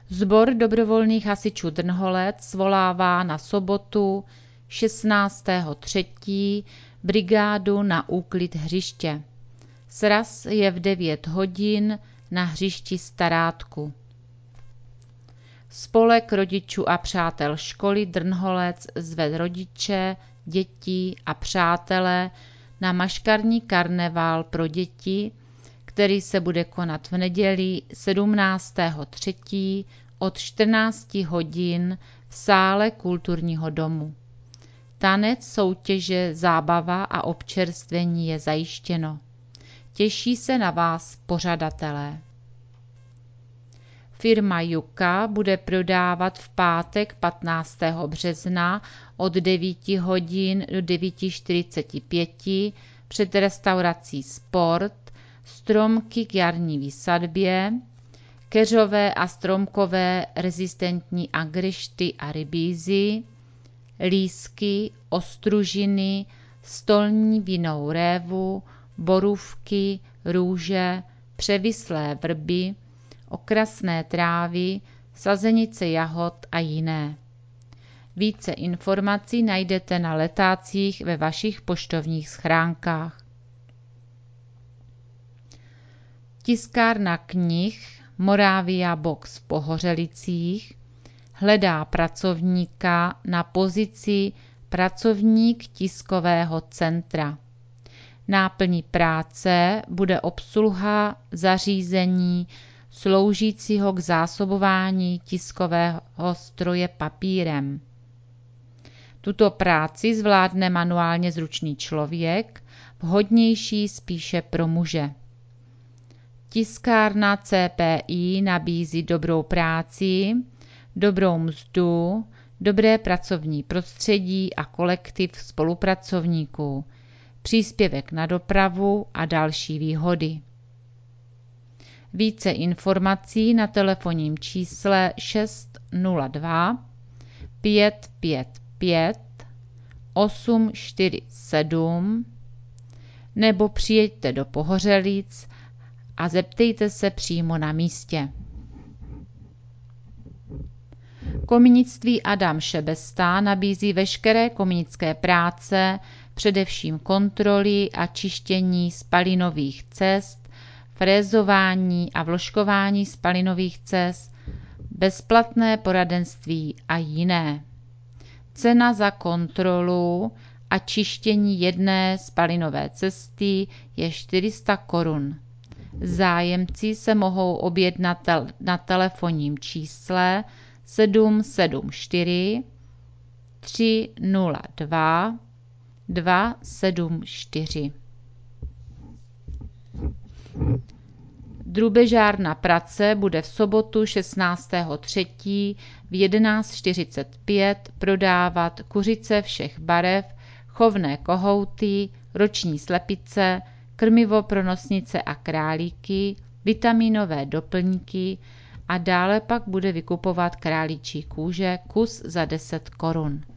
Sbor dobrovolných hasičů Drnholec svolává na sobotu 16.3. brigádu na úklid hřiště. Sraz je v 9 hodin na hřišti Starátku. Spolek rodičů a přátel školy Drnholec zve rodiče, děti a přátele na maškarní karneval pro děti, který se bude konat v neděli 17.3. od 14 hodin v sále kulturního domu. Tanec, soutěže, zábava a občerstvení je zajištěno. Těší se na vás pořadatelé. Firma Juka bude prodávat v pátek 15. března od 9 hodin do 9:45 před restaurací Sport stromky k jarní výsadbě, keřové a stromkové rezistentní agrešty a rybízy, lísky, ostružiny, stolní vinnou révu, borůvky, růže, převislé vrby, okrasné trávy, sazenice jahod a jiné. Více informací najdete na letácích ve vašich poštovních schránkách. Tiskárna knih Moravia Box v Pohořelicích hledá pracovníka na pozici pracovník tiskového centra. Náplní práce bude obsluha zařízení sloužícího k zásobování tiskového stroje papírem. Tuto práci zvládne manuálně zručný člověk, vhodnější spíše pro muže. Tiskárna CPI nabízí dobrou práci, dobrou mzdu, dobré pracovní prostředí a kolektiv spolupracovníků, příspěvek na dopravu a další výhody. Více informací na telefonním čísle 602 555 847 nebo přijeďte do Pohořelic a zeptejte se přímo na místě. Kominictví Adam Šebesta nabízí veškeré kominické práce, především kontroly a čištění spalinových cest, frézování a vložkování spalinových cest, bezplatné poradenství a jiné. Cena za kontrolu a čištění jedné spalinové cesty je 400 korun. Zájemci se mohou objednat na telefonním čísle 774 302 274. Drubežárna Prace bude v sobotu 16.3. v 11:45 prodávat kuřice všech barev, chovné kohouty, roční slepice, krmivo pro nosnice a králíky, vitaminové doplňky a dále pak bude vykupovat králíčí kůže kus za 10 korun.